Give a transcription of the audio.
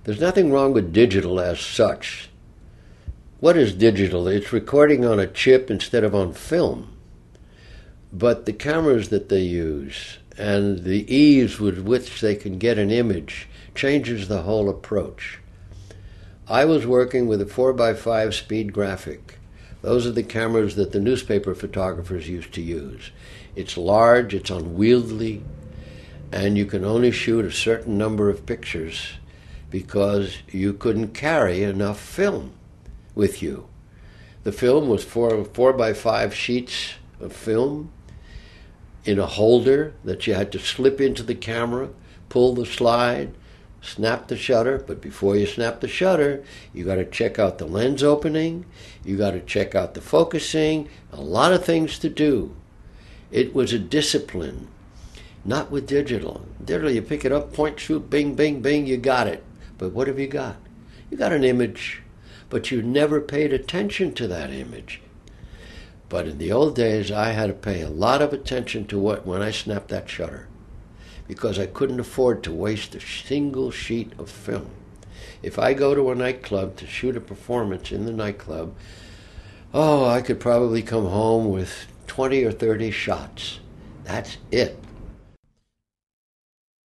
There's nothing wrong with digital as such. What is digital? It's recording on a chip instead of on film. But the cameras that they use and the ease with which they can get an image changes the whole approach. I was working with a 4x5 speed graphic. Those are the cameras that the newspaper photographers used to use. It's large, it's unwieldy, and you can only shoot a certain number of pictures because you couldn't carry enough film with you. The film was 4x5 sheets of film in a holder that you had to slip into the camera, pull the slide, snap the shutter, but before you snap the shutter, you got to check out the lens opening, you got to check out the focusing, a lot of things to do. It was a discipline, not with digital. Digital, you pick it up, point, shoot, bing, bing, bing, you got it. But what have you got? You got an image, but you never paid attention to that image. But in the old days, I had to pay a lot of attention to when I snapped that shutter, because I couldn't afford to waste a single sheet of film. If I go to a nightclub to shoot a performance in the nightclub, I could probably come home with 20 or 30 shots. That's it.